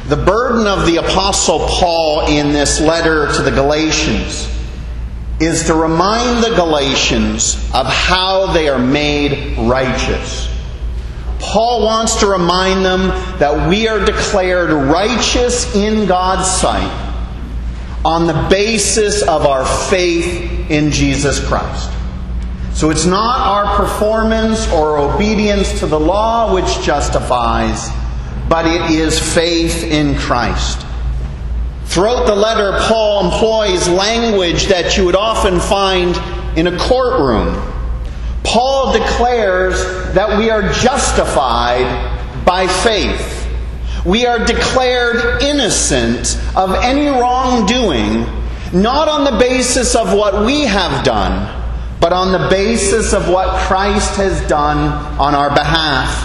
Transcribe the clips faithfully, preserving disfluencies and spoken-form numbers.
The burden of the Apostle Paul in this letter to the Galatians is to remind the Galatians of how they are made righteous. Paul wants to remind them that we are declared righteous in God's sight on the basis of our faith in Jesus Christ. So it's not our performance or obedience to the law which justifies, but it is faith in Christ. Throughout the letter, Paul employs language that you would often find in a courtroom. Paul declares that we are justified by faith. We are declared innocent of any wrongdoing, not on the basis of what we have done, but on the basis of what Christ has done on our behalf.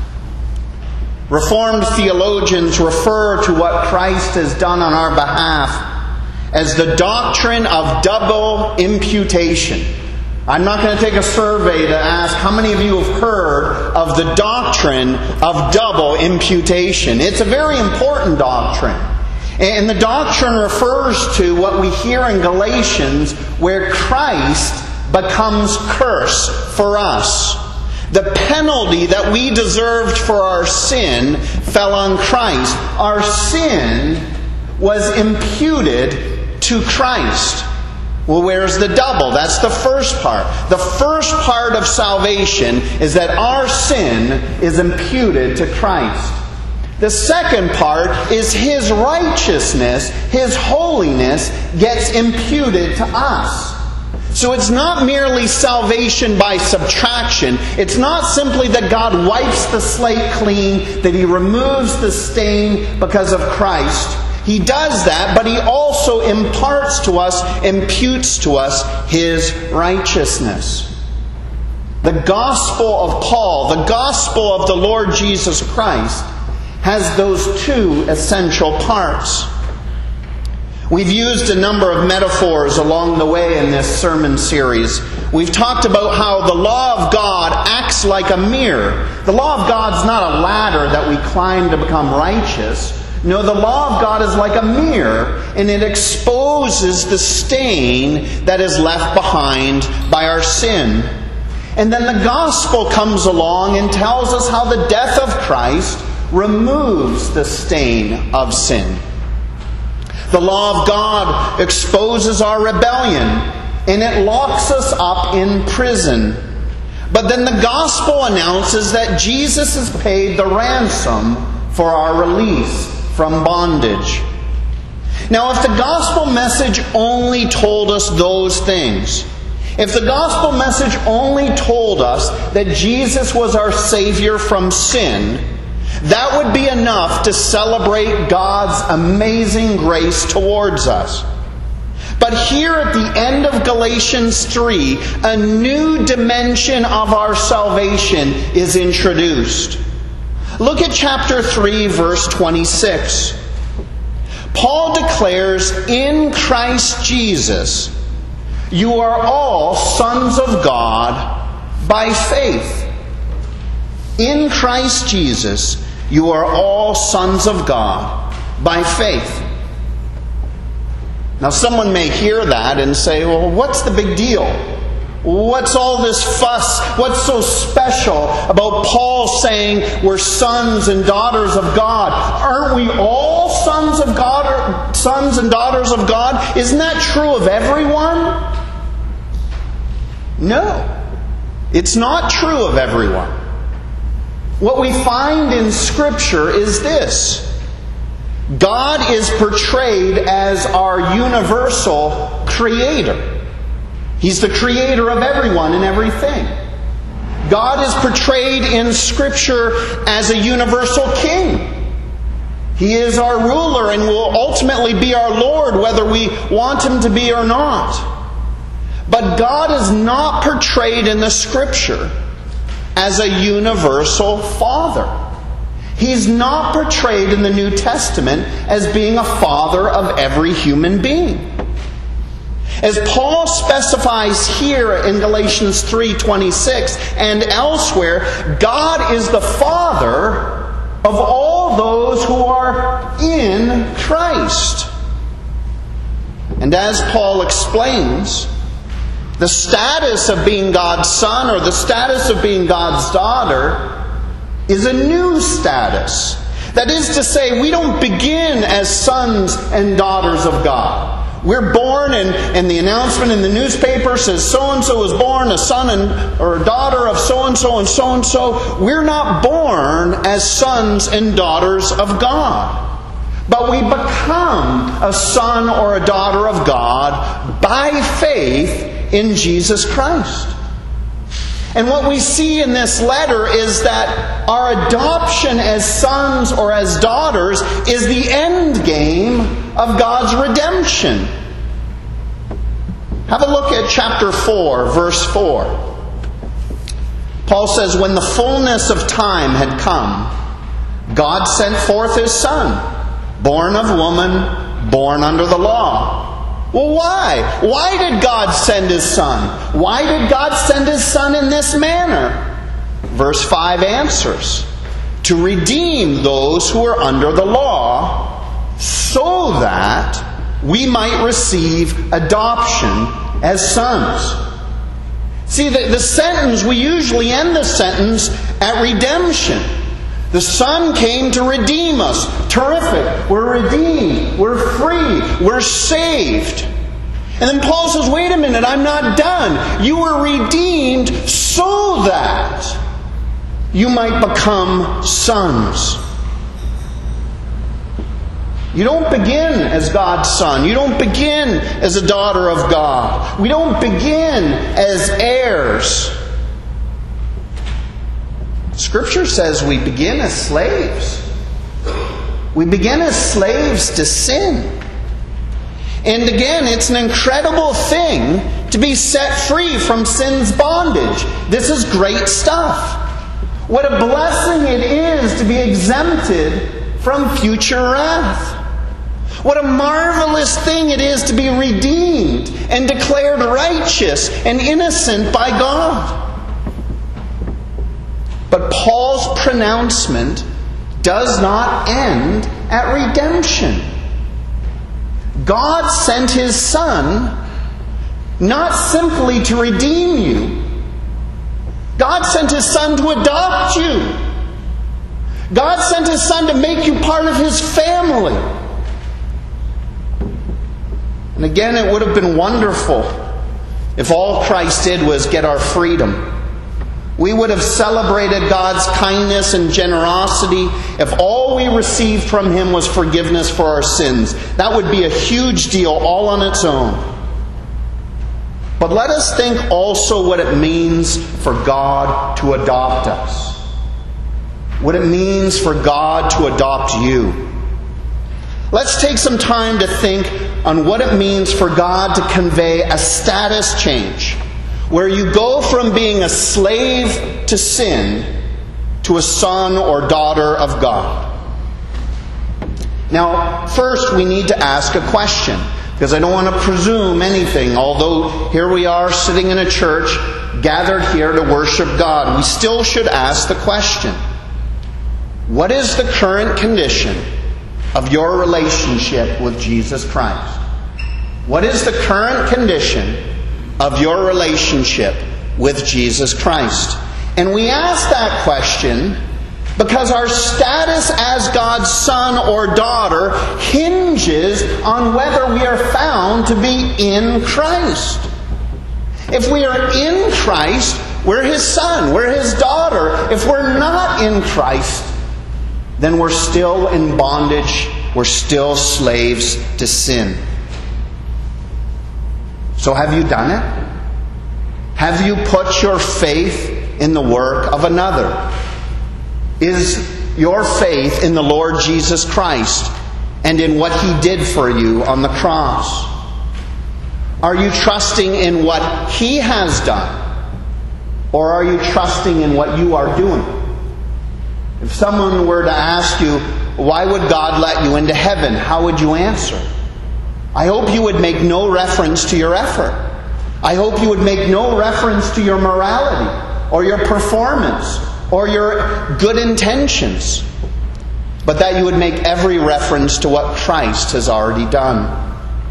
Reformed theologians refer to what Christ has done on our behalf as the doctrine of double imputation. I'm not going to take a survey to ask how many of you have heard of the doctrine of double imputation. It's a very important doctrine. And the doctrine refers to what we hear in Galatians, where Christ becomes curse for us. The penalty that we deserved for our sin fell on Christ. Our sin was imputed to Christ. Well, where's the double? That's the first part. The first part of salvation is that our sin is imputed to Christ. The second part is His righteousness, His holiness gets imputed to us. So it's not merely salvation by subtraction. It's not simply that God wipes the slate clean, that He removes the stain because of Christ. He does that, but He also imparts to us, imputes to us His righteousness. The gospel of Paul, the gospel of the Lord Jesus Christ, has those two essential parts. We've used a number of metaphors along the way in this sermon series. We've talked about how the law of God acts like a mirror. The law of God's not a ladder that we climb to become righteous. No, the law of God is like a mirror, and it exposes the stain that is left behind by our sin. And then the gospel comes along and tells us how the death of Christ removes the stain of sin. The law of God exposes our rebellion, and it locks us up in prison. But then the gospel announces that Jesus has paid the ransom for our release from bondage. Now, if the gospel message only told us those things, if the gospel message only told us that Jesus was our Savior from sin, that would be enough to celebrate God's amazing grace towards us. But here at the end of Galatians three, a new dimension of our salvation is introduced. Look at chapter three, verse twenty-six. Paul declares, in Christ Jesus, you are all sons of God by faith. In Christ Jesus, you are all sons of God by faith. Now, someone may hear that and say, well, what's the big deal? What's all this fuss? What's so special about Paul saying we're sons and daughters of God? Aren't we all sons of God or sons and daughters of God? Isn't that true of everyone? No, it's not true of everyone. What we find in Scripture is this. God is portrayed as our universal creator. He's the creator of everyone and everything. God is portrayed in Scripture as a universal king. He is our ruler and will ultimately be our Lord, whether we want Him to be or not. But God is not portrayed in the Scripture as a universal Father. He's not portrayed in the New Testament as being a father of every human being. As Paul specifies here in Galatians three twenty-six and elsewhere, God is the Father of all those who are in in Christ. And as Paul explains, the status of being God's son or the status of being God's daughter is a new status. That is to say, we don't begin as sons and daughters of God. We're born, and, and the announcement in the newspaper says so-and-so was born, a son and, or a daughter of so-and-so and so-and-so. We're not born as sons and daughters of God. But we become a son or a daughter of God by faith in Jesus Christ. And what we see in this letter is that our adoption as sons or as daughters is the end game of God's redemption. Have a look at chapter four, verse four. Paul says, "When the fullness of time had come, God sent forth His Son, born of woman, born under the law." Well, why? Why did God send His Son? Why did God send His Son in this manner? Verse five answers, "To redeem those who are under the law, so that we might receive adoption as sons." See, the, the sentence, we usually end the sentence at redemption. The Son came to redeem us. Terrific. We're redeemed. We're free. We're saved. And then Paul says, wait a minute, I'm not done. You were redeemed so that you might become sons. You don't begin as God's son. You don't begin as a daughter of God. We don't begin as heirs. Scripture says we begin as slaves. We begin as slaves to sin. And again, it's an incredible thing to be set free from sin's bondage. This is great stuff. What a blessing it is to be exempted from future wrath. What a marvelous thing it is to be redeemed and declared righteous and innocent by God. But Paul's pronouncement does not end at redemption. God sent His Son not simply to redeem you. God sent His Son to adopt you. God sent His Son to make you part of His family. And again, it would have been wonderful if all Christ did was get our freedom. We would have celebrated God's kindness and generosity if all we received from Him was forgiveness for our sins. That would be a huge deal all on its own. But let us think also what it means for God to adopt us. What it means for God to adopt you. Let's take some time to think on what it means for God to convey a status change, where you go from being a slave to sin to a son or daughter of God. Now, first we need to ask a question, because I don't want to presume anything. Although here we are sitting in a church, gathered here to worship God, we still should ask the question, what is the current condition of your relationship with Jesus Christ? What is the current condition of your relationship with Jesus Christ? And we ask that question because our status as God's son or daughter hinges on whether we are found to be in Christ. If we are in Christ, we're His son, we're His daughter. If we're not in Christ, then we're still in bondage, we're still slaves to sin. So have you done it? Have you put your faith in the work of another? Is your faith in the Lord Jesus Christ and in what He did for you on the cross? Are you trusting in what He has done? Or are you trusting in what you are doing? If someone were to ask you, why would God let you into heaven? How would you answer? I hope you would make no reference to your effort. I hope you would make no reference to your morality or your performance or your good intentions. but that you would make every reference to what Christ has already done.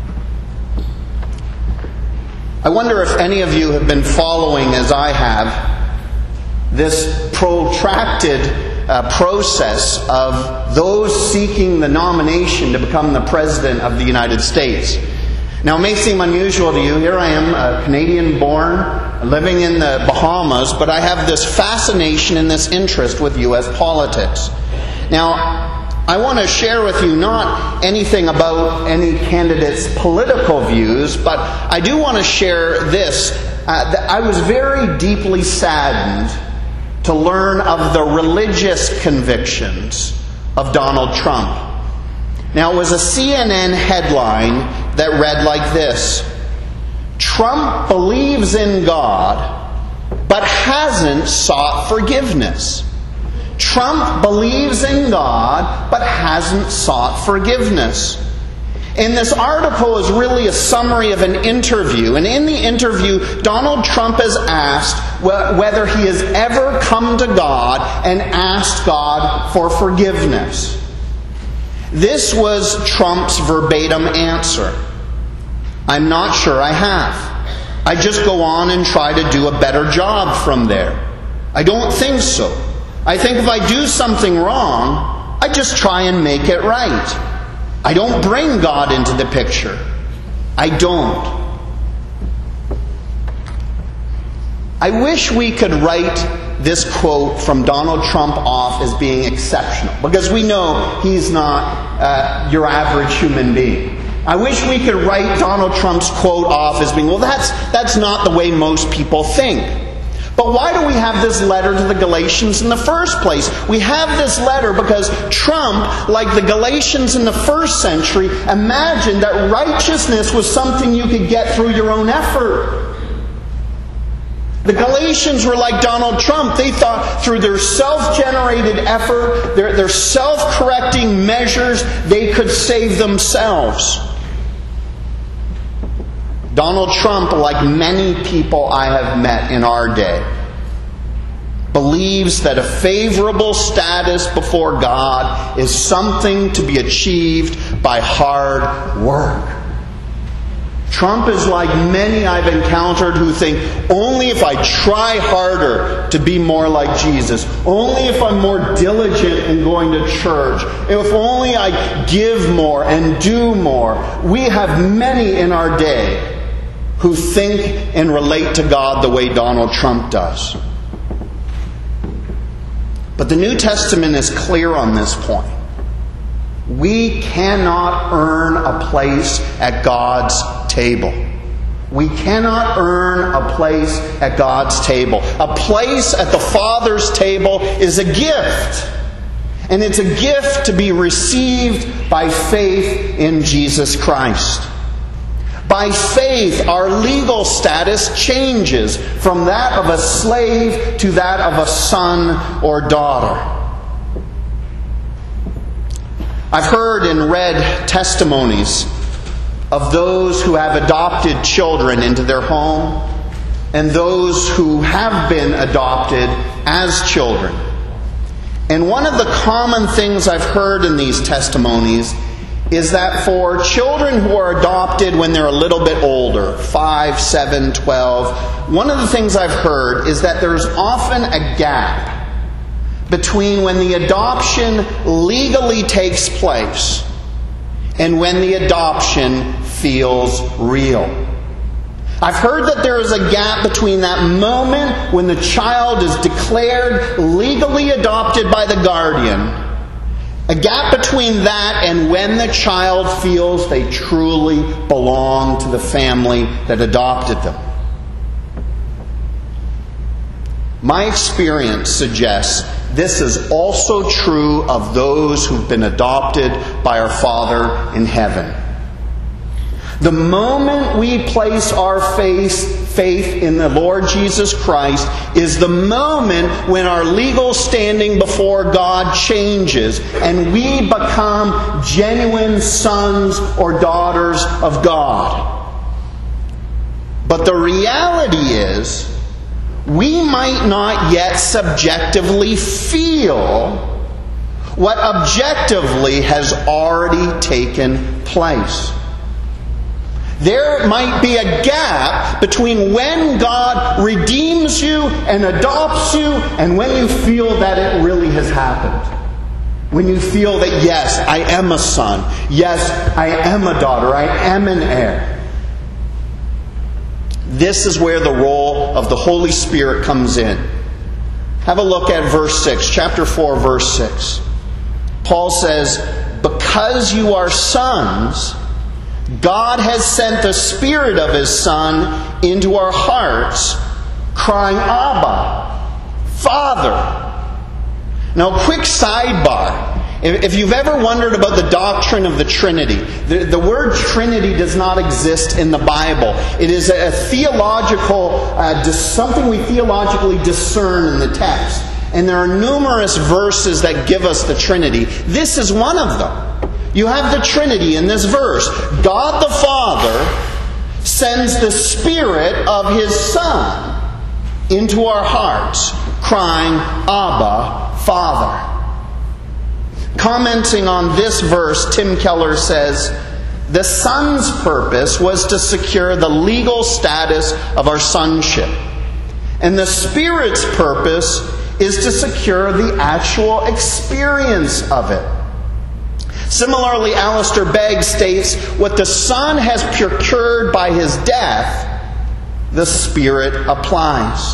I wonder if any of you have been following, as I have, this protracted uh, process of those seeking the nomination to become the President of the United States. Now, it may seem unusual to you. Here I am, a Canadian-born, living in the Bahamas, but I have this fascination and this interest with U S politics. Now, I want to share with you not anything about any candidate's political views, but I do want to share this. Uh, that I was very deeply saddened to learn of the religious convictions of Donald Trump. Now, it was a C N N headline that read like this: Trump believes in God, but hasn't sought forgiveness. Trump believes in God, but hasn't sought forgiveness. And this article is really a summary of an interview. And in the interview, Donald Trump is asked whether he has ever come to God and asked God for forgiveness. This was Trump's verbatim answer: I'm not sure I have. I just go on and try to do a better job from there. I don't think so. I think if I do something wrong, I just try and make it right. I don't bring God into the picture. I don't. I wish we could write this quote from Donald Trump off as being exceptional, because we know he's not uh, your average human being. I wish we could write Donald Trump's quote off as being, well, that's, that's not the way most people think. But why do we have this letter to the Galatians in the first place? We have this letter because Trump, like the Galatians in the first century, imagined that righteousness was something you could get through your own effort. The Galatians were like Donald Trump. They thought through their self-generated effort, their, their self-correcting measures, they could save themselves. Donald Trump, like many people I have met in our day, believes that a favorable status before God is something to be achieved by hard work. Trump is like many I've encountered who think, only if I try harder to be more like Jesus, only if I'm more diligent in going to church, if only I give more and do more. We have many in our day who think and relate to God the way Donald Trump does. But the New Testament is clear on this point. We cannot earn a place at God's table. We cannot earn a place at God's table. A place at the Father's table is a gift. And it's a gift to be received by faith in Jesus Christ. By faith, our legal status changes from that of a slave to that of a son or daughter. I've heard and read testimonies of those who have adopted children into their home and those who have been adopted as children. And one of the common things I've heard in these testimonies is that for children who are adopted when they're a little bit older, five, seven, twelve, one of the things I've heard is that there's often a gap between when the adoption legally takes place and when the adoption feels real. I've heard that there is a gap between that moment when the child is declared legally adopted by the guardian, a gap between that and when the child feels they truly belong to the family that adopted them. My experience suggests this is also true of those who've been adopted by our Father in heaven. The moment we place our faith, faith in the Lord Jesus Christ is the moment when our legal standing before God changes and we become genuine sons or daughters of God. But the reality is, we might not yet subjectively feel what objectively has already taken place. There might be a gap between when God redeems you and adopts you and when you feel that it really has happened. When you feel that, yes, I am a son. Yes, I am a daughter. I am an heir. This is where the role of the Holy Spirit comes in. Have a look at verse six, chapter four, verse six. Paul says, "Because you are sons, God has sent the Spirit of His Son into our hearts, crying, Abba, Father." Now, quick sidebar. If you've ever wondered about the doctrine of the Trinity, the, the word Trinity does not exist in the Bible. It is a theological, uh, something we theologically discern in the text. And there are numerous verses that give us the Trinity. This is one of them. You have the Trinity in this verse. God the Father sends the Spirit of His Son into our hearts, crying, Abba, Father. Commenting on this verse, Tim Keller says, the Son's purpose was to secure the legal status of our sonship. And the Spirit's purpose is to secure the actual experience of it. Similarly, Alistair Begg states, what the Son has procured by His death, the Spirit applies.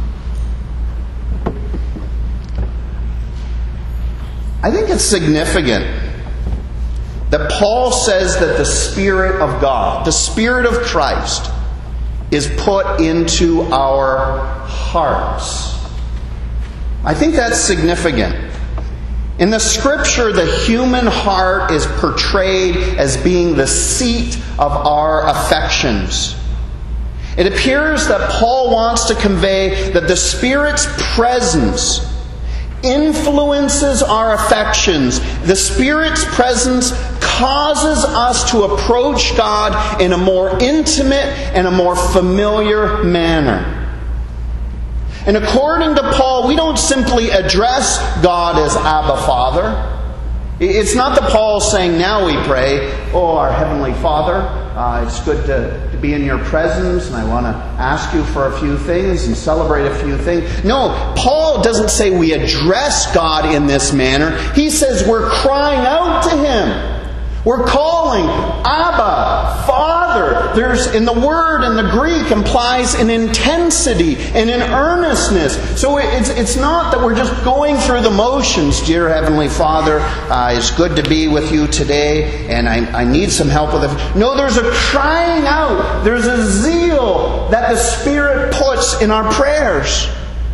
I think it's significant that Paul says that the Spirit of God, the Spirit of Christ, is put into our hearts. I think that's significant. In the Scripture, the human heart is portrayed as being the seat of our affections. It appears that Paul wants to convey that the Spirit's presence influences our affections. The Spirit's presence causes us to approach God in a more intimate and a more familiar manner. And according to Paul, we don't simply address God as Abba, Father. It's not that Paul's saying, now we pray, oh, our Heavenly Father, uh, it's good to, to be in your presence, and I want to ask you for a few things and celebrate a few things. No, Paul doesn't say we address God in this manner. He says we're crying out to Him. We're calling, Abba, Father. There's, in the word in the Greek, implies an intensity and an earnestness. So it's, it's not that we're just going through the motions. Dear Heavenly Father, uh, it's good to be with you today, and I, I need some help with it. No, there's a crying out. There's a zeal that the Spirit puts in our prayers.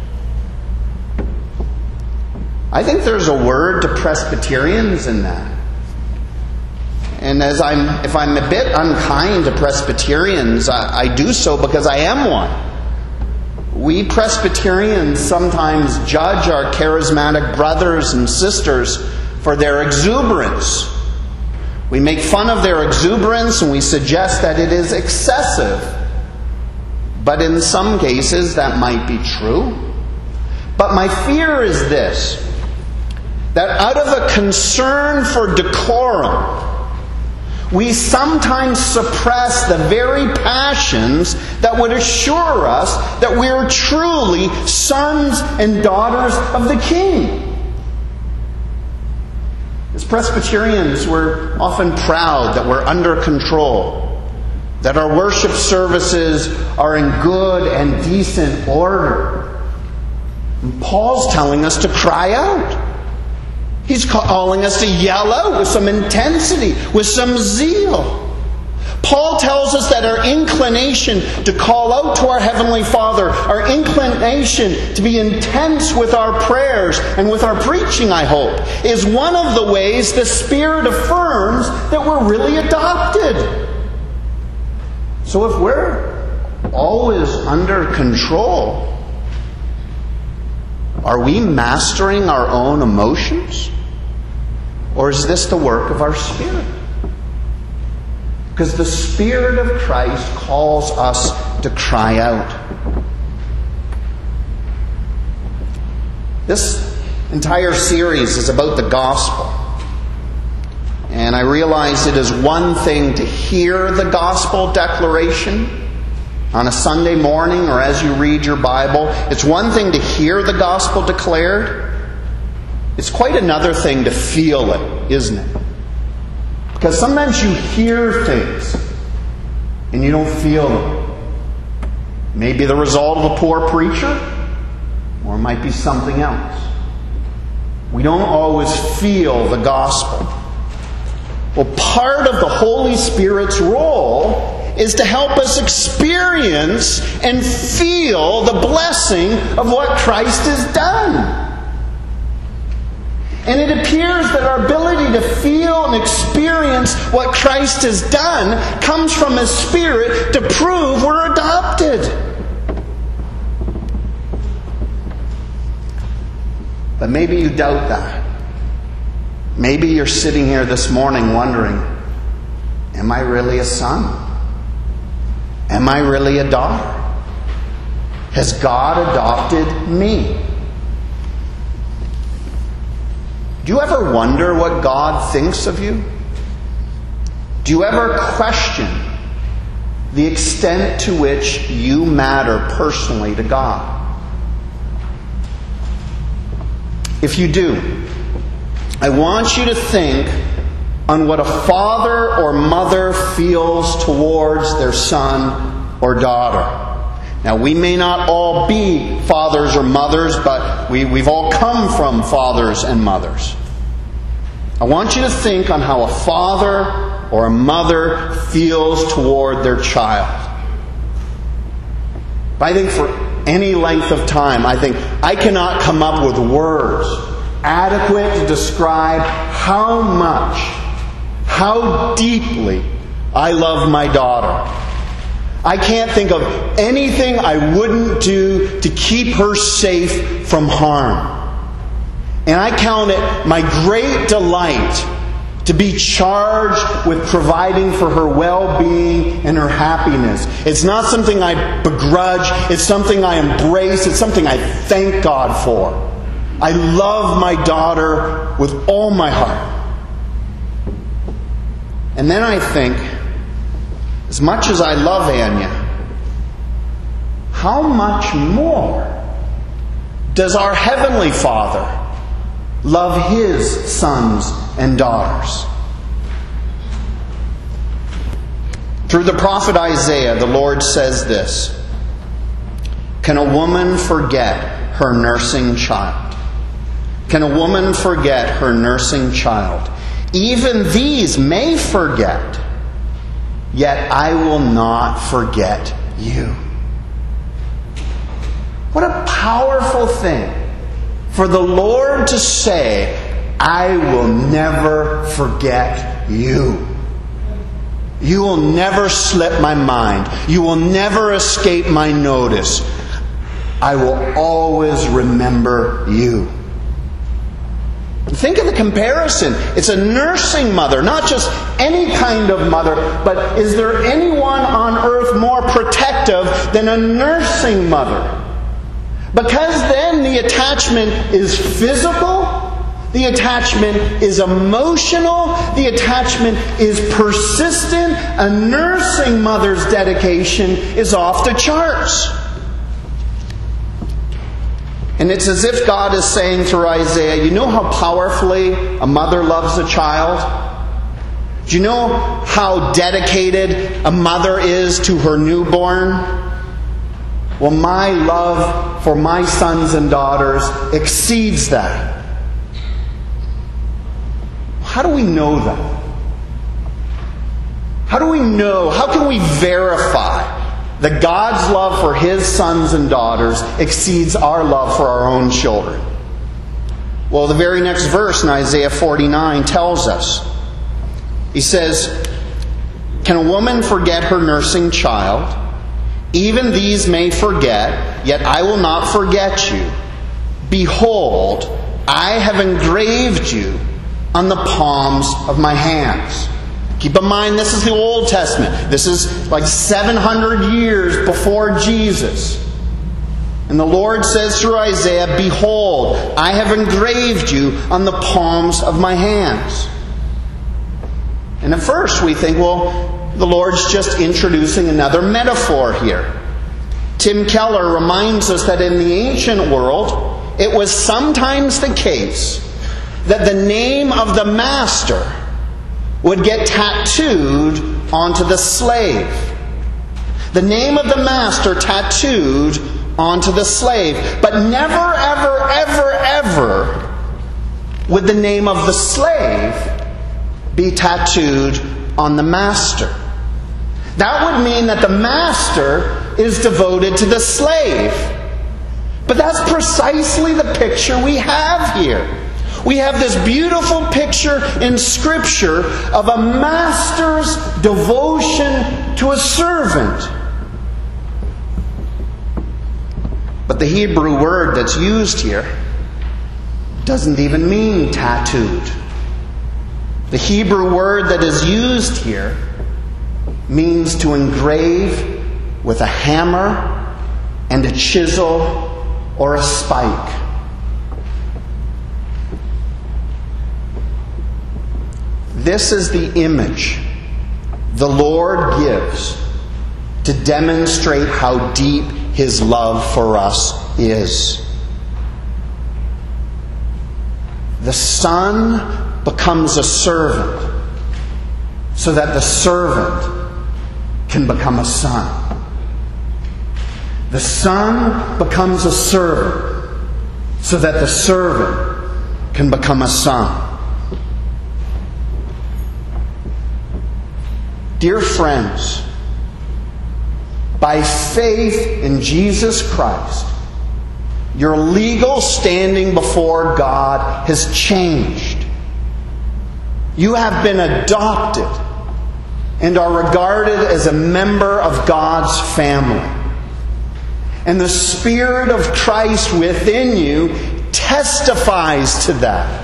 I think there's a word to Presbyterians in that. And as I'm, if I'm a bit unkind to Presbyterians, I, I do so because I am one. We Presbyterians sometimes judge our charismatic brothers and sisters for their exuberance. We make fun of their exuberance and we suggest that it is excessive. But in some cases that might be true. But my fear is this, that out of a concern for decorum, we sometimes suppress the very passions that would assure us that we are truly sons and daughters of the King. As Presbyterians, we're often proud that we're under control, that our worship services are in good and decent order. And Paul's telling us to cry out. He's calling us to yell out with some intensity, with some zeal. Paul tells us that our inclination to call out to our Heavenly Father, our inclination to be intense with our prayers and with our preaching, I hope, is one of the ways the Spirit affirms that we're really adopted. So if we're always under control, are we mastering our own emotions? Or is this the work of our Spirit? Because the Spirit of Christ calls us to cry out. This entire series is about the gospel. And I realize it is one thing to hear the gospel declaration on a Sunday morning or as you read your Bible. It's one thing to hear the gospel declared. It's quite another thing to feel it, isn't it? Because sometimes you hear things and you don't feel them. Maybe the result of a poor preacher, or it might be something else. We don't always feel the gospel. Well, part of the Holy Spirit's role is to help us experience and feel the blessing of what Christ has done. And it appears that our ability to feel and experience what Christ has done comes from His Spirit to prove we're adopted. But maybe you doubt that. Maybe you're sitting here this morning wondering, am I really a son? Am I really a daughter? Has God adopted me? Do you ever wonder what God thinks of you? Do you ever question the extent to which you matter personally to God? If you do, I want you to think on what a father or mother feels towards their son or daughter. Now, we may not all be fathers or mothers, but we, we've all come from fathers and mothers. I want you to think on how a father or a mother feels toward their child. I think for any length of time, I think I cannot come up with words adequate to describe how much, how deeply I love my daughter. I can't think of anything I wouldn't do to keep her safe from harm. And I count it my great delight to be charged with providing for her well-being and her happiness. It's not something I begrudge. It's something I embrace. It's something I thank God for. I love my daughter with all my heart. And then I think, as much as I love Anya, how much more does our Heavenly Father love His sons and daughters? Through the prophet Isaiah, the Lord says this: can a woman forget her nursing child? Can a woman forget her nursing child? Even these may forget, yet I will not forget you. What a powerful thing for the Lord to say, I will never forget you. You will never slip my mind. You will never escape my notice. I will always remember you. Think of the comparison. It's a nursing mother, not just any kind of mother, but is there anyone on earth more protective than a nursing mother? Because then the attachment is physical, the attachment is emotional, the attachment is persistent. A nursing mother's dedication is off the charts. And it's as if God is saying through Isaiah, you know how powerfully a mother loves a child? Do you know how dedicated a mother is to her newborn? Well, my love for my sons and daughters exceeds that. How do we know that? How do we know? How can we verify that God's love for His sons and daughters exceeds our love for our own children? Well, the very next verse in Isaiah forty-nine tells us. He says, can a woman forget her nursing child? Even these may forget, yet I will not forget you. Behold, I have engraved you on the palms of my hands. Keep in mind, this is the Old Testament. This is like seven hundred years before Jesus. And the Lord says through Isaiah, "Behold, I have engraved you on the palms of my hands." And at first we think, well, the Lord's just introducing another metaphor here. Tim Keller reminds us that in the ancient world, it was sometimes the case that the name of the master would get tattooed onto the slave. The name of the master tattooed onto the slave. But never, ever, ever, ever would the name of the slave be tattooed on the master. That would mean that the master is devoted to the slave. But that's precisely the picture we have here. We have this beautiful picture in Scripture of a master's devotion to a servant. But the Hebrew word that's used here doesn't even mean tattooed. The Hebrew word that is used here means to engrave with a hammer and a chisel or a spike. This is the image the Lord gives to demonstrate how deep His love for us is. The Son becomes a servant so that the servant can become a son. The Son becomes a servant so that the servant can become a son. Dear friends, by faith in Jesus Christ, your legal standing before God has changed. You have been adopted and are regarded as a member of God's family. And the Spirit of Christ within you testifies to that.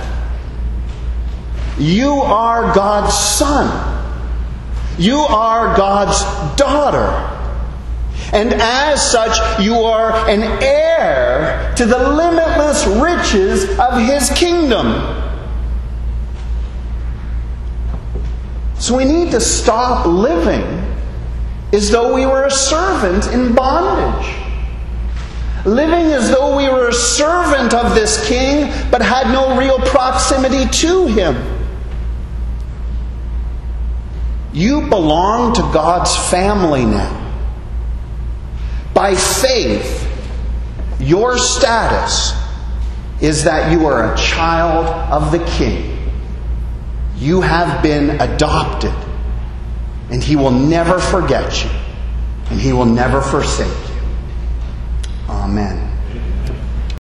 You are God's son. You are God's daughter. And as such, you are an heir to the limitless riches of His kingdom. So we need to stop living as though we were a servant in bondage. Living as though we were a servant of this king, but had no real proximity to him. You belong to God's family now. By faith, your status is that you are a child of the King. You have been adopted, and He will never forget you, and He will never forsake you. Amen.